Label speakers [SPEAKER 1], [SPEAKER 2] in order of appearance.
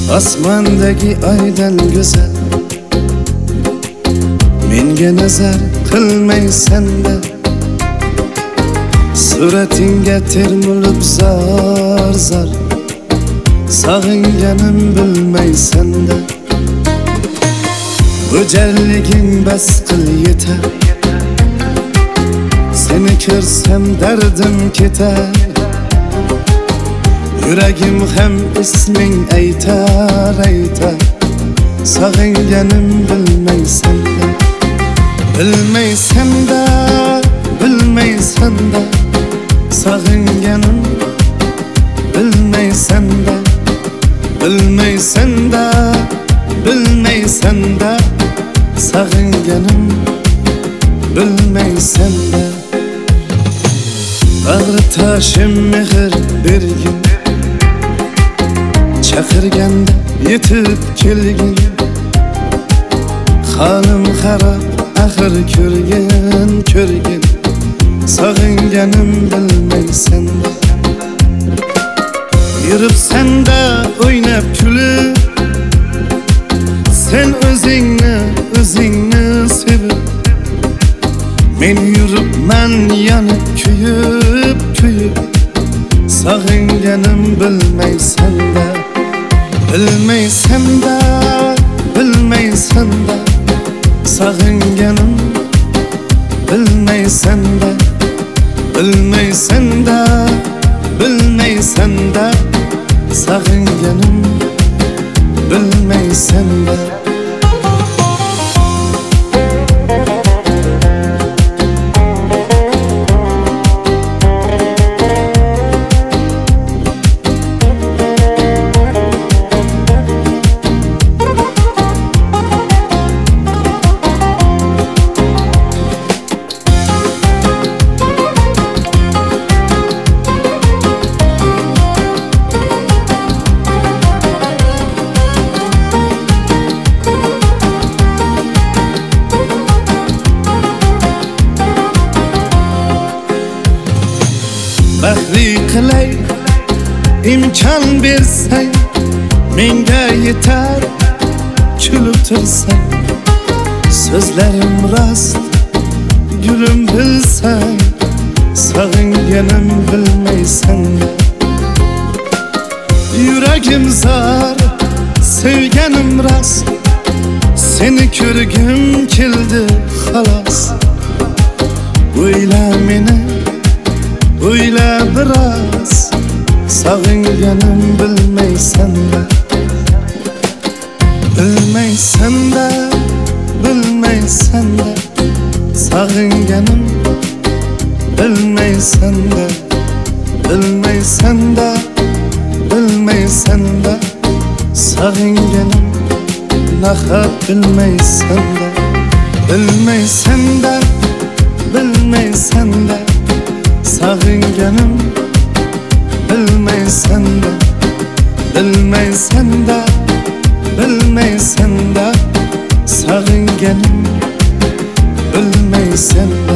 [SPEAKER 1] Osmondagi oydan go'zal menga nazar qilmaysan-da, suratingga termulib zar sog'inganim bilmaysan-da. Go'jalliging bas qil yetar, seni ko'rsam dardim ketar. Yuragim ham isming aytar, sog'inganim bilmaysan-da. Bilmaysan-da, bilmaysan-da, sog'inganim bilmaysan-da. Bilmaysan-da, bilmaysan-da, sog'inganim bilmaysan-da. Bag'ri toshim mehr bergin, chaqirganda yetib kelgin. Halim xarob axir ko'rgin, sog'inganim bilmaysan-da. Yuribsan-da o'ynab kulib, sen o'zingni sevib. Men yuribman yonib kuyib, sog'inganim bilmaysan-da. Bilmaysan-da, bilmaysan-da, sog'inganim bilmaysan-da. Bilmaysan-da, bilmaysan-da, sog'inganim bilmaysan-da. Bahri qilay imkon bersang, menga yetar kulib tursang. So'zlarim rost, gulim bilsang, sog'inganim bilmaysan-da. Yuragim zor, sevganim rost, seni ko'rgim keldi xolos. O'yla meni, o'yla biroz, sog'inganim bilmaysan-da. Bilmaysan-da, bilmaysan-da, sog'inganim bilmaysan-da. Bilmaysan-da, bilmaysan-da, sog'inganim nahot bilmaysan-da. Bilmaysan-da, bilmaysan-da, sog'inganim bilmaysan-da. Bilmaysan-da, bilmaysan-da, sog'inganim bilmaysan-da.